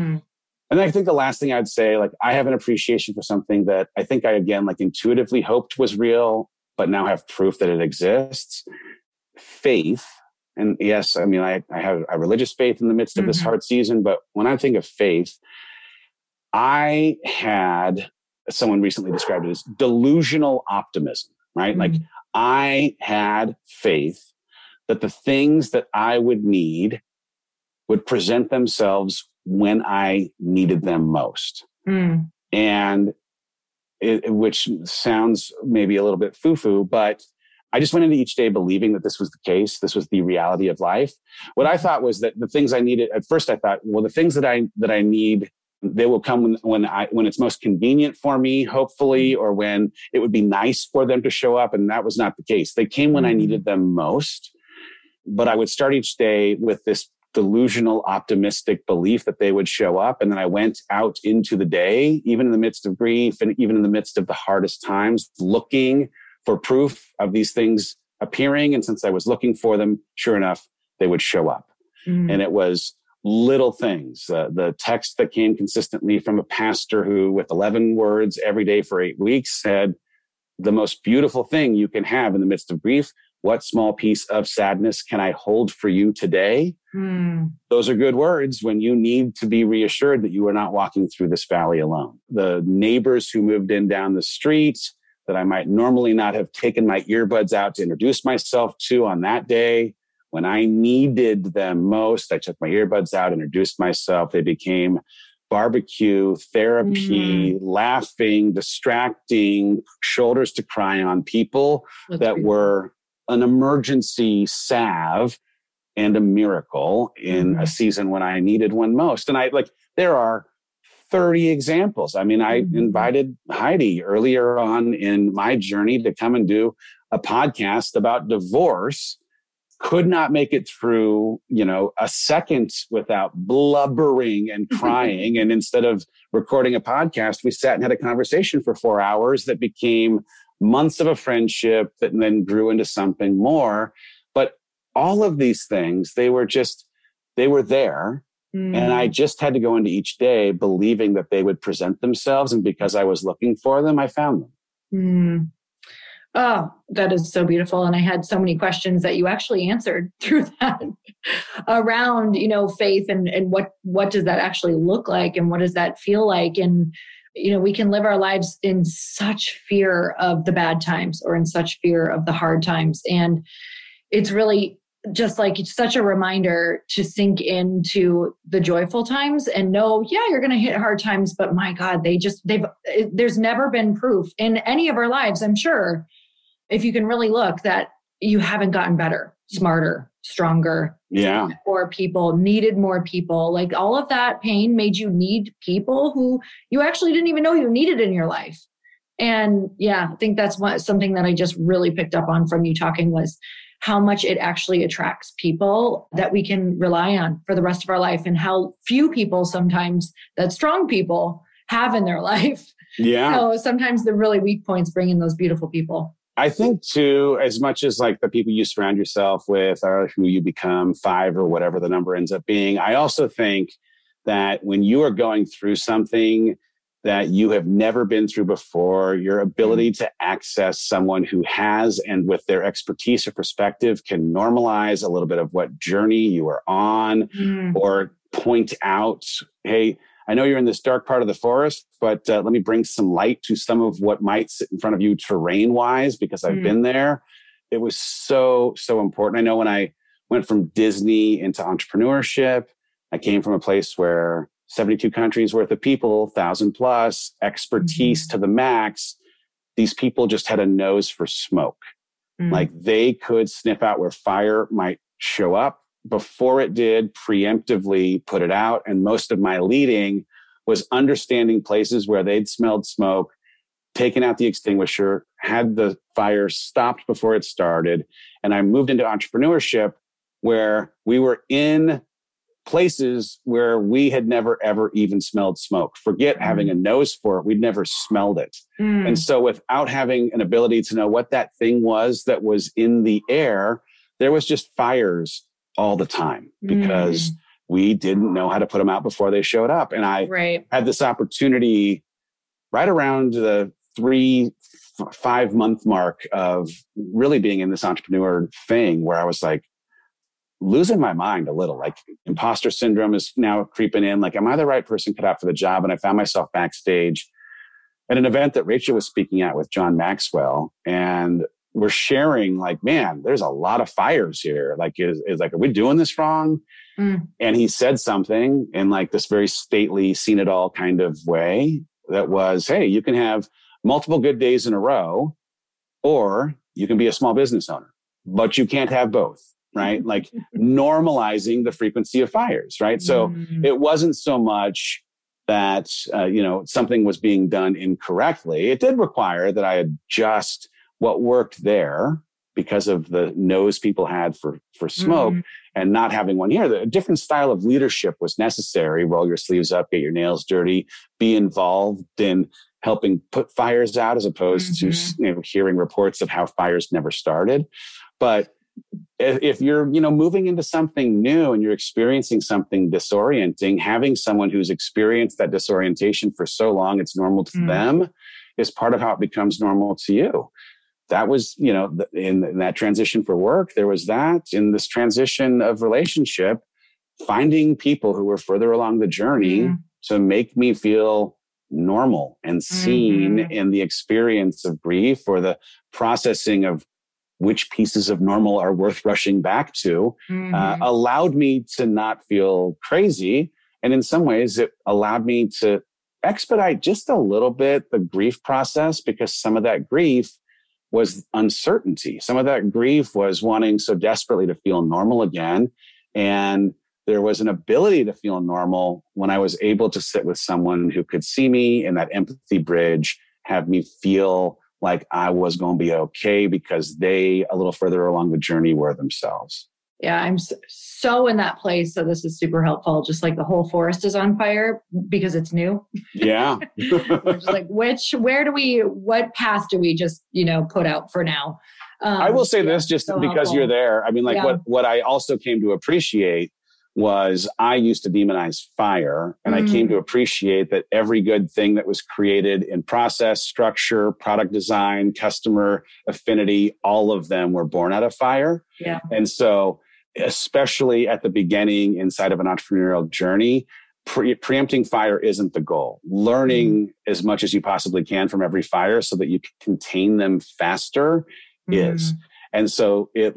And I think the last thing I'd say, I have an appreciation for something that I think I, again, intuitively hoped was real, but now have proof that it exists. Faith. And yes, I mean, I have a religious faith in the midst of this hard season, but when I think of faith, I had, someone recently described it as delusional optimism, right? I had faith that the things that I would need would present themselves when I needed them most. And which sounds maybe a little bit foo-foo, but I just went into each day believing that this was the case. This was the reality of life. What I thought was that the things I needed, at first I thought, well, the things that I need, they will come when it's most convenient for me, hopefully, or when it would be nice for them to show up. And that was not the case. They came when I needed them most. But I would start each day with this delusional, optimistic belief that they would show up. And then I went out into the day, even in the midst of grief and even in the midst of the hardest times, looking for proof of these things appearing. And since I was looking for them, sure enough, they would show up. And it was little things. The text that came consistently from a pastor who, with 11 words every day for 8 weeks, said, the most beautiful thing you can have in the midst of grief, what small piece of sadness can I hold for you today? Those are good words when you need to be reassured that you are not walking through this valley alone. The neighbors who moved in down the street that I might normally not have taken my earbuds out to introduce myself to on that day, when I needed them most, I took my earbuds out, introduced myself. They became barbecue, therapy, laughing, distracting, shoulders to cry on, people that were an emergency salve and a miracle in a season when I needed one most. And there are 30 examples. I mean, I invited Heidi earlier on in my journey to come and do a podcast about divorce. Could not make it through, a second without blubbering and crying. And instead of recording a podcast, we sat and had a conversation for 4 hours that became months of a friendship that then grew into something more. But all of these things, they were there. And I just had to go into each day believing that they would present themselves. And because I was looking for them, I found them. Oh, that is so beautiful. And I had so many questions that you actually answered through that around, faith and what does that actually look like? And what does that feel like? And, we can live our lives in such fear of the bad times or in such fear of the hard times. And it's really just it's such a reminder to sink into the joyful times and know, you're going to hit hard times, but my God, there's never been proof in any of our lives, I'm sure, if you can really look, that you haven't gotten better, smarter, stronger, more people, needed more people. All of that pain made you need people who you actually didn't even know you needed in your life. And I think that's something that I just really picked up on from you talking was how much it actually attracts people that we can rely on for the rest of our life, and how few people sometimes that strong people have in their life. Yeah. So sometimes the really weak points bring in those beautiful people. I think too, as much as the people you surround yourself with are who you become, 5 or whatever the number ends up being, I also think that when you are going through something that you have never been through before, your ability to access someone who has, and with their expertise or perspective, can normalize a little bit of what journey you are on, or point out, hey, I know you're in this dark part of the forest, but let me bring some light to some of what might sit in front of you terrain-wise, because I've been there. It was so, so important. I know when I went from Disney into entrepreneurship, I came from a place where 72 countries worth of people, 1,000 plus, expertise to the max. These people just had a nose for smoke. They could sniff out where fire might show up before it did, preemptively put it out. And most of my leading was understanding places where they'd smelled smoke, taken out the extinguisher, had the fire stopped before it started. And I moved into entrepreneurship where we were in places where we had never, ever even smelled smoke. Forget having a nose for it. We'd never smelled it. And so without having an ability to know what that thing was that was in the air, there was just fires all the time because we didn't know how to put them out before they showed up. And I had this opportunity right around the 3-5 month mark of really being in this entrepreneur thing where I was losing my mind a little. Imposter syndrome is now creeping in. Am I the right person cut out for the job? And I found myself backstage at an event that Rachel was speaking at with John Maxwell. And we're sharing man, there's a lot of fires here. Are we doing this wrong? And he said something in this very stately, seen it all kind of way that was, hey, you can have multiple good days in a row, or you can be a small business owner, but you can't have both, right? Normalizing the frequency of fires, right? So it wasn't so much that, something was being done incorrectly. It did require that I adjust what worked there because of the nose people had for smoke and not having one here. A different style of leadership was necessary. Roll your sleeves up, get your nails dirty, be involved in helping put fires out as opposed to hearing reports of how fires never started. But if you're, moving into something new and you're experiencing something disorienting, having someone who's experienced that disorientation for so long, it's normal to them, is part of how it becomes normal to you. That was, in that transition for work, there was that. In this transition of relationship, finding people who were further along the journey to make me feel normal and seen in the experience of grief or the processing of which pieces of normal are worth rushing back to, allowed me to not feel crazy And in some ways, it allowed me to expedite just a little bit the grief process, because some of that grief was uncertainty. Some of that grief was wanting so desperately to feel normal again. And there was an ability to feel normal when I was able to sit with someone who could see me in that empathy bridge, have me feel like I was going to be okay because they, a little further along the journey, were themselves. Yeah, I'm so in that place. So this is super helpful. Just like the whole forest is on fire because it's new. Yeah. Just like what path do we just, put out for now? I will say this just so because helpful. You're there. I mean, like what I also came to appreciate was I used to demonize fire, and I came to appreciate that every good thing that was created in process, structure, product design, customer affinity, all of them were born out of fire. Yeah. And so, especially at the beginning inside of an entrepreneurial journey, preempting fire isn't the goal. Learning as much as you possibly can from every fire so that you can contain them faster is. And so it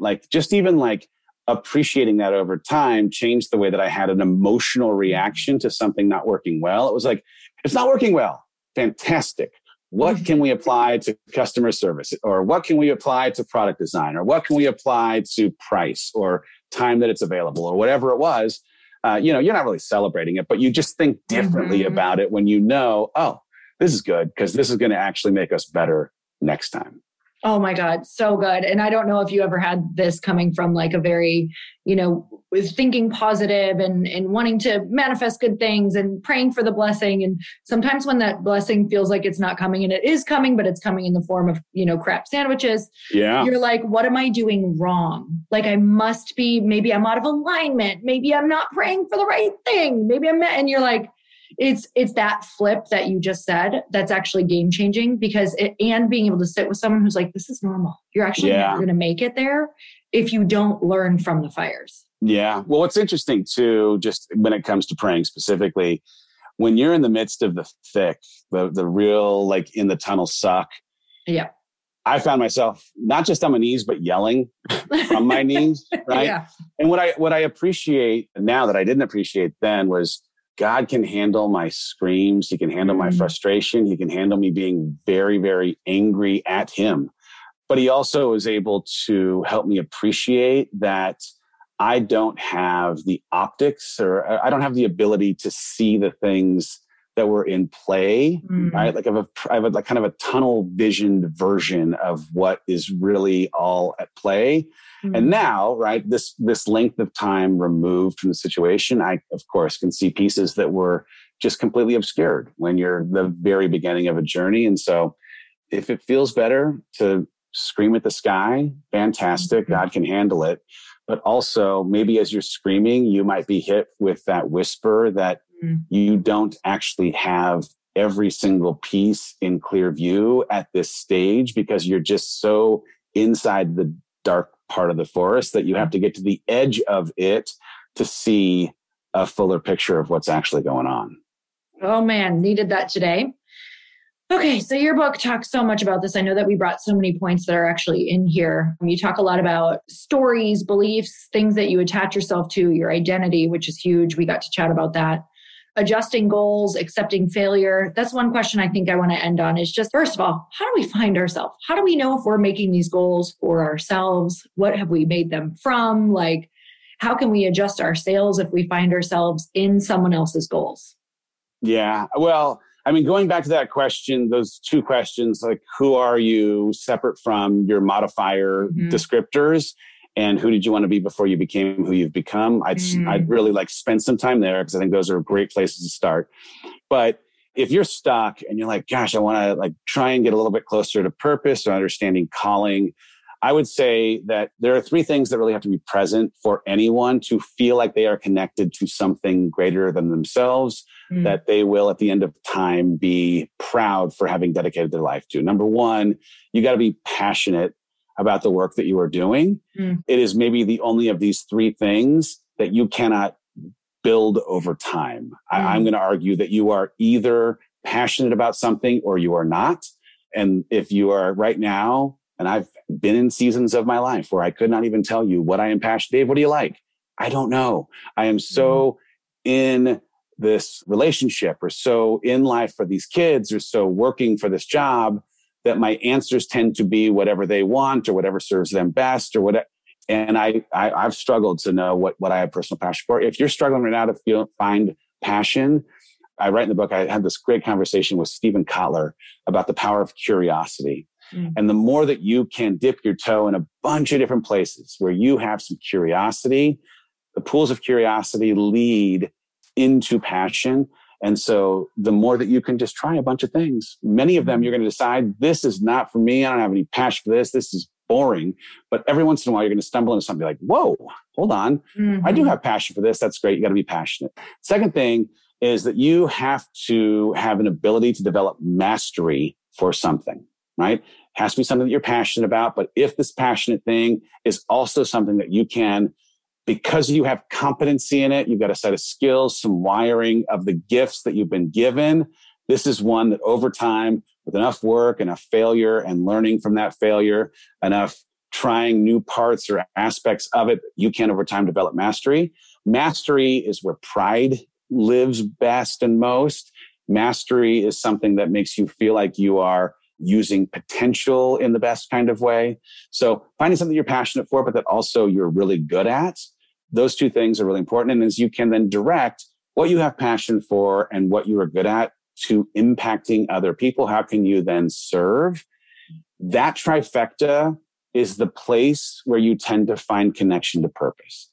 appreciating that over time changed the way that I had an emotional reaction to something not working well. It was like, it's not working well. Fantastic. What can we apply to customer service? Or what can we apply to product design? Or what can we apply to price or time that it's available or whatever it was? You're not really celebrating it, but you just think differently about it when oh, this is good because this is going to actually make us better next time. Oh my God, so good. And I don't know if you ever had this coming from like a very, with thinking positive and wanting to manifest good things and praying for the blessing. And sometimes when that blessing feels like it's not coming and it is coming, but it's coming in the form of, crap sandwiches. Yeah. You're like, what am I doing wrong? Like maybe I'm out of alignment. Maybe I'm not praying for the right thing. And you're like, it's that flip that you just said that's actually game changing and being able to sit with someone who's like, this is normal. You're actually never going to make it there if you don't learn from the fires. Yeah. Well, what's interesting too, just when it comes to praying specifically, when you're in the midst of the thick, the real like in the tunnel suck. Yeah. I found myself not just on my knees, but yelling from my knees. Right. Yeah. And what I appreciate now that I didn't appreciate then was God can handle my screams. He can handle my frustration. He can handle me being very, very angry at him. But he also is able to help me appreciate that I don't have the optics or I don't have the ability to see the things that were in play, right? Like I have a kind of a tunnel visioned version of what is really all at play. And now, right, this length of time removed from the situation, I, of course, can see pieces that were just completely obscured when you're the very beginning of a journey. And so if it feels better to scream at the sky, fantastic, God can handle it. But also maybe as you're screaming, you might be hit with that whisper that you don't actually have every single piece in clear view at this stage because you're just so inside the dark part of the forest that you have to get to the edge of it to see a fuller picture of what's actually going on. Oh man, needed that today. Okay, so your book talks so much about this. I know that we brought so many points that are actually in here. You talk a lot about stories, beliefs, things that you attach yourself to, your identity, which is huge. We got to chat about that. Adjusting goals, accepting failure. That's one question I think I want to end on is just, first of all, how do we find ourselves? How do we know if we're making these goals for ourselves? What have we made them from? Like, how can we adjust our sails if we find ourselves in someone else's goals? Yeah, well, I mean, going back to that question, those two questions, like who are you separate from your modifier descriptors? And who did you want to be before you became who you've become? I'd really like spend some time there because I think those are great places to start. But if you're stuck and you're like, gosh, I want to like try and get a little bit closer to purpose or understanding calling, I would say that there are three things that really have to be present for anyone to feel like they are connected to something greater than themselves, that they will at the end of time be proud for having dedicated their life to. Number one, you got to be passionate about the work that you are doing. It is maybe the only of these three things that you cannot build over time. I'm going to argue that you are either passionate about something or you are not. And if you are right now, and I've been in seasons of my life where I could not even tell you what I am passionate. Dave, what do you like? I don't know. I am so in this relationship or so in life for these kids or so working for this job that my answers tend to be whatever they want or whatever serves them best or whatever. And I've struggled to know what I have personal passion for. If you're struggling right now to find passion, I write in the book, I had this great conversation with Stephen Kotler about the power of curiosity. And the more that you can dip your toe in a bunch of different places where you have some curiosity, the pools of curiosity lead into passion. And so the more that you can just try a bunch of things, many of them you're going to decide, this is not for me. I don't have any passion for this. This is boring. But every once in a while, you're going to stumble into something like, whoa, hold on. I do have passion for this. That's great. You got to be passionate. Second thing is that you have to have an ability to develop mastery for something, right? It has to be something that you're passionate about. But if this passionate thing is also something that you can, because you have competency in it, you've got a set of skills, some wiring of the gifts that you've been given. This is one that over time, with enough work, enough failure and learning from that failure, enough trying new parts or aspects of it, you can over time develop mastery. Mastery is where pride lives best and most. Mastery is something that makes you feel like you are using potential in the best kind of way. So finding something you're passionate for, but that also you're really good at, those two things are really important. And as you can then direct what you have passion for and what you are good at to impacting other people, how can you then serve? That trifecta is the place where you tend to find connection to purpose.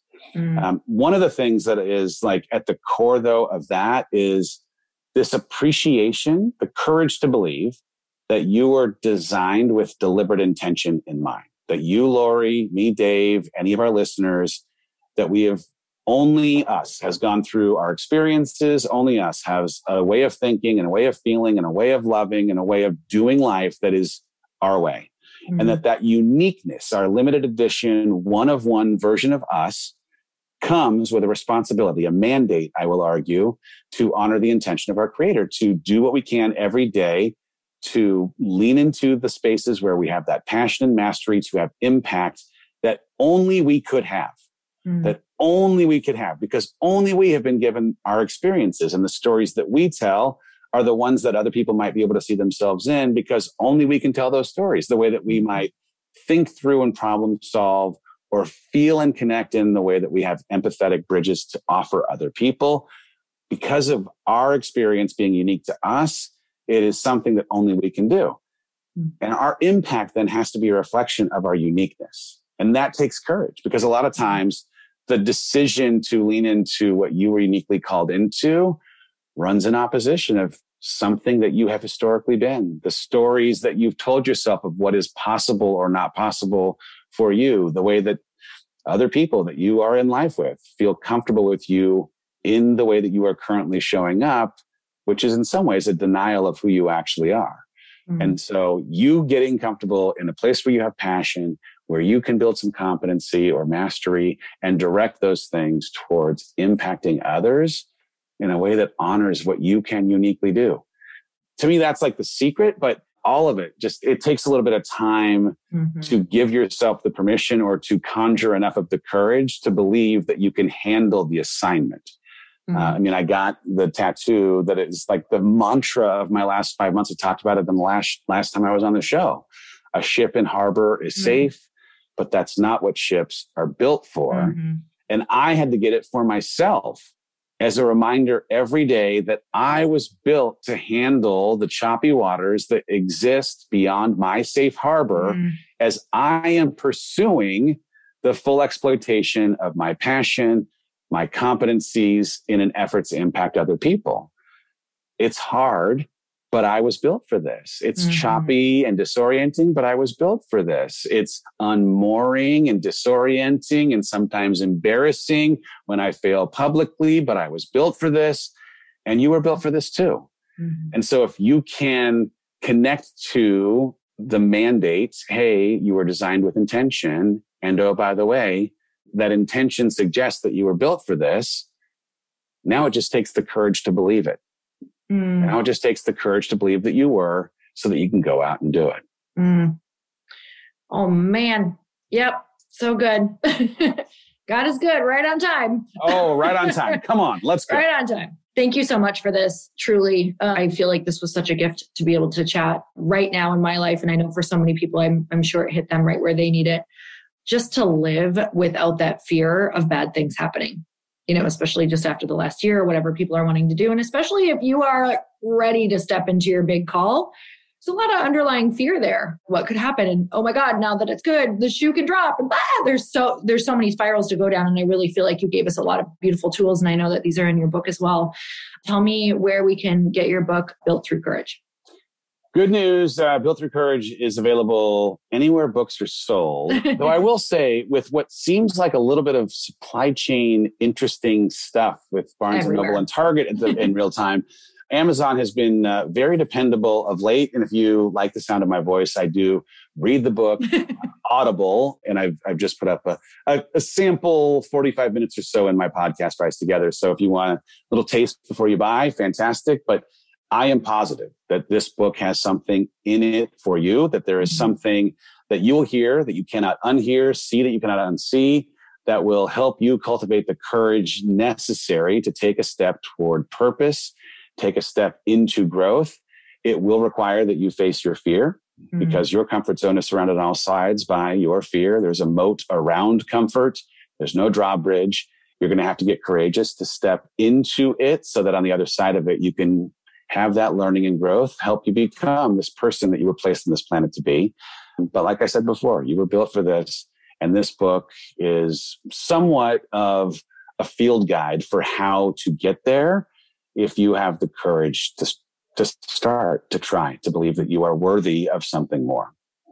One of the things that is like at the core though of that is this appreciation, the courage to believe that you are designed with deliberate intention in mind. That you, Lori, me, Dave, any of our listeners, that we have, only us has gone through our experiences, only us has a way of thinking and a way of feeling and a way of loving and a way of doing life that is our way. And that uniqueness, our limited edition, one of one version of us comes with a responsibility, a mandate, I will argue, to honor the intention of our creator, to do what we can every day to lean into the spaces where we have that passion and mastery, to have impact that only we could have, that only we could have, because only we have been given our experiences, and the stories that we tell are the ones that other people might be able to see themselves in, because only we can tell those stories the way that we might think through and problem solve or feel and connect in the way that we have empathetic bridges to offer other people. Because of our experience being unique to us, it is something that only we can do. And our impact then has to be a reflection of our uniqueness. And that takes courage, because a lot of times the decision to lean into what you were uniquely called into runs in opposition of something that you have historically been, the stories that you've told yourself of what is possible or not possible for you, the way that other people that you are in life with feel comfortable with you in the way that you are currently showing up, which is in some ways a denial of who you actually are. And so you getting comfortable in a place where you have passion, where you can build some competency or mastery and direct those things towards impacting others in a way that honors what you can uniquely do. To me, that's like the secret, but all of it it takes a little bit of time to give yourself the permission or to conjure enough of the courage to believe that you can handle the assignment. I mean, I got the tattoo that is like the mantra of my last 5 months. I talked about it the last time I was on the show. A ship in harbor is safe, but that's not what ships are built for. And I had to get it for myself as a reminder every day that I was built to handle the choppy waters that exist beyond my safe harbor as I am pursuing the full exploitation of my passion, my competencies in an effort to impact other people. It's hard, but I was built for this. It's choppy and disorienting, but I was built for this. It's unmooring and disorienting and sometimes embarrassing when I fail publicly, but I was built for this. And you were built for this too. And so if you can connect to the mandate, hey, you were designed with intention. And oh, by the way, that intention suggests that you were built for this. Now it just takes the courage to believe it. Now it just takes the courage to believe that you were, so that you can go out and do it. Oh man. Yep. So good. God is good. Right on time. Oh, right on time. Come on. Let's go. Right on time. Thank you so much for this. Truly, I feel like this was such a gift to be able to chat right now in my life. And I know for so many people, I'm sure it hit them right where they need it. Just to live without that fear of bad things happening, especially just after the last year or whatever people are wanting to do. And especially if you are ready to step into your big call, there's a lot of underlying fear there. What could happen? And oh my God, now that it's good, the shoe can drop. And there's so many spirals to go down. And I really feel like you gave us a lot of beautiful tools. And I know that these are in your book as well. Tell me where we can get your book, Built Through Courage. Good news, Built Through Courage is available anywhere books are sold. Though I will say, with what seems like a little bit of supply chain interesting stuff with Barnes & Noble and Target in real time, Amazon has been very dependable of late. And if you like the sound of my voice, I do read the book Audible. And I've just put up a sample 45 minutes or so in my podcast, Rise Together. So if you want a little taste before you buy, fantastic. But I am positive that this book has something in it for you, that there is something that you'll hear that you cannot unhear, see that you cannot unsee, that will help you cultivate the courage necessary to take a step toward purpose, take a step into growth. It will require that you face your fear because your comfort zone is surrounded on all sides by your fear. There's a moat around comfort. There's no drawbridge. You're going to have to get courageous to step into it so that on the other side of it, you can have that learning and growth, help you become this person that you were placed on this planet to be. But like I said before, you were built for this. And this book is somewhat of a field guide for how to get there if you have the courage to start, to try, to believe that you are worthy of something more.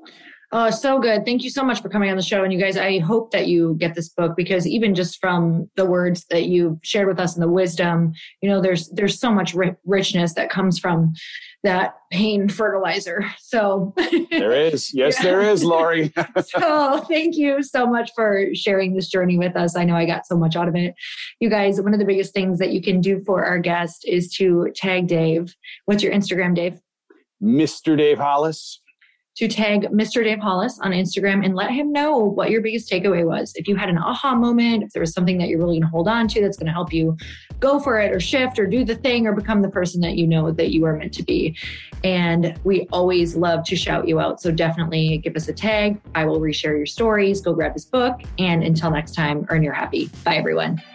Oh, so good. Thank you so much for coming on the show. And you guys, I hope that you get this book because even just from the words that you shared with us and the wisdom, there's so much richness that comes from that pain fertilizer. So there is. Yes, there is, Lori. So thank you so much for sharing this journey with us. I know I got so much out of it. You guys, one of the biggest things that you can do for our guest is to tag Dave. What's your Instagram, Dave? Mr. Dave Hollis. To tag Mr. Dave Hollis on Instagram and let him know what your biggest takeaway was. If you had an aha moment, if there was something that you're really going to hold on to that's going to help you go for it or shift or do the thing or become the person that you know that you are meant to be. And we always love to shout you out. So definitely give us a tag. I will reshare your stories. Go grab his book. And until next time, earn your happy. Bye, everyone.